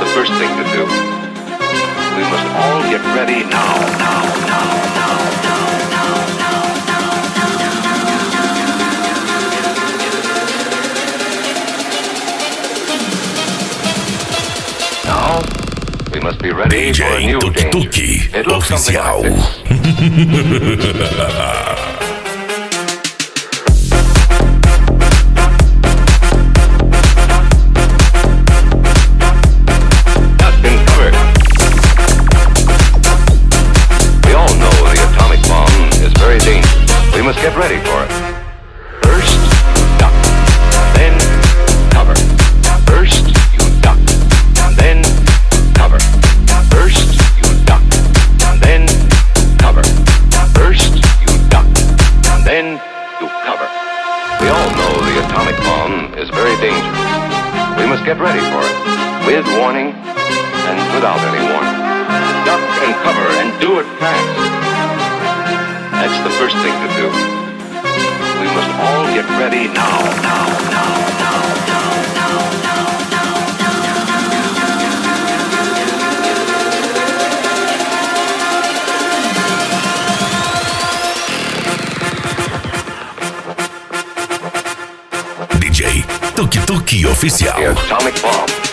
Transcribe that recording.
the first thing to do. We must all get ready now. Now, we must be ready for a new DJ Tuki It looks something Oficial. like this. We must get ready for it. First, duck, then cover. First, you duck, then cover. First, you duck, then cover. First, you duck, then you cover. We all know the atomic bomb is very dangerous. We must get ready for it, with warning and without any warning. Duck and cover and do it fast. That's the first thing to do. We must all get ready now. DJ Tuki Oficial. The atomic bomb